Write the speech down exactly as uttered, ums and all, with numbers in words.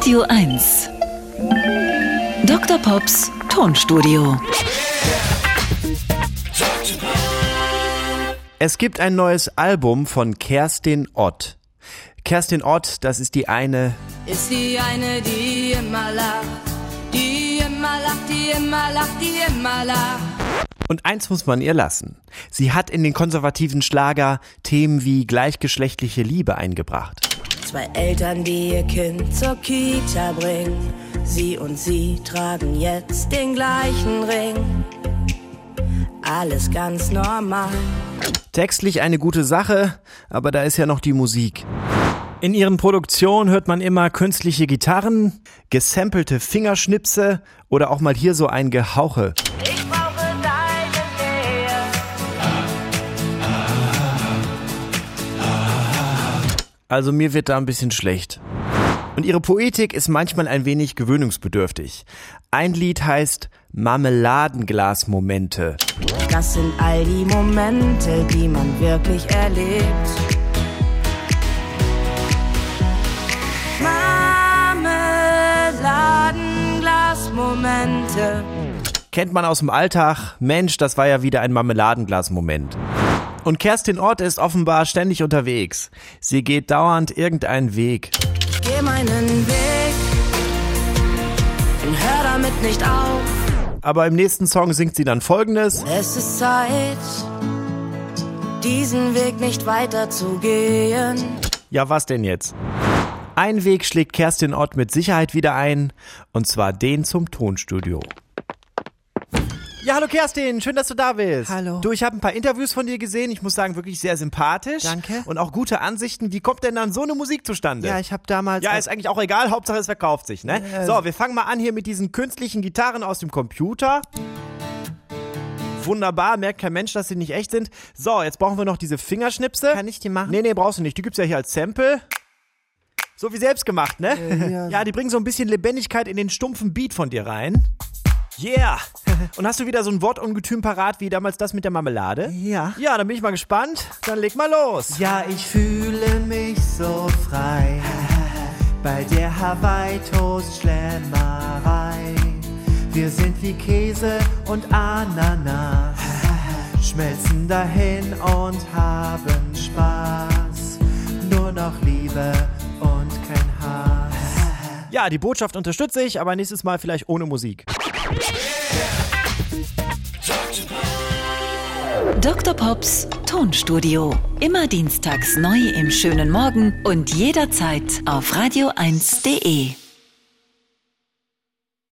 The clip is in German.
Radio eins. Doktor Pops Tonstudio. Es gibt ein neues Album von Kerstin Ott. Kerstin Ott, das ist die eine... Ist die eine, die immer lacht, die immer lacht, die immer lacht, die immer lacht. Und eins muss man ihr lassen. Sie hat in den konservativen Schlager Themen wie gleichgeschlechtliche Liebe eingebracht. Zwei Eltern, die ihr Kind zur Kita bringen. Sie und sie tragen jetzt den gleichen Ring. Alles ganz normal. Textlich eine gute Sache, aber da ist ja noch die Musik. In ihren Produktionen hört man immer künstliche Gitarren, gesampelte Fingerschnipse oder auch mal hier so ein Gehauche. Ich brauche deine Nähe. Also mir wird da ein bisschen schlecht. Und ihre Poetik ist manchmal ein wenig gewöhnungsbedürftig. Ein Lied heißt Marmeladenglas-Momente. Das sind all die Momente, die man wirklich erlebt. Marmeladenglas-Momente. Kennt man aus dem Alltag, Mensch, das war ja wieder ein Marmeladenglas-Moment. Und Kerstin Ott ist offenbar ständig unterwegs. Sie geht dauernd irgendeinen Weg. Ich geh meinen Weg und hör damit nicht auf. Aber im nächsten Song singt sie dann Folgendes. Es ist Zeit, diesen Weg nicht weiter zu gehen. Ja, was denn jetzt? Ein Weg schlägt Kerstin Ott mit Sicherheit wieder ein, und zwar den zum Tonstudio. Ja, hallo Kerstin, schön, dass du da bist. Hallo. Du, ich habe ein paar Interviews von dir gesehen. Ich muss sagen, wirklich sehr sympathisch. Danke. Und auch gute Ansichten. Wie kommt denn dann so eine Musik zustande? Ja, ich habe damals... Ja, ist eigentlich auch egal. Hauptsache, es verkauft sich, ne? Äh, So, wir fangen mal an hier mit diesen künstlichen Gitarren aus dem Computer. Wunderbar, merkt kein Mensch, dass sie nicht echt sind. So, jetzt brauchen wir noch diese Fingerschnipse. Kann ich die machen? Nee, nee, brauchst du nicht. Die gibt's ja hier als Sample. So wie selbst gemacht, ne? Äh, ja. Ja, die bringen so ein bisschen Lebendigkeit in den stumpfen Beat von dir rein. Yeah! Und hast du wieder so ein Wortungetüm parat wie damals das mit der Marmelade? Ja. Ja, dann bin ich mal gespannt. Dann leg mal los. Ja, ich fühle mich so frei bei der Hawaii-Toast-Schlemmerei. Wir sind wie Käse und Ananas, schmelzen dahin und haben Spaß. Nur noch Liebe und kein Hass. Ja, die Botschaft unterstütze ich, aber nächstes Mal vielleicht ohne Musik. Doktor Pops Tonstudio. Immer dienstags neu im schönen Morgen und jederzeit auf radio eins punkt de.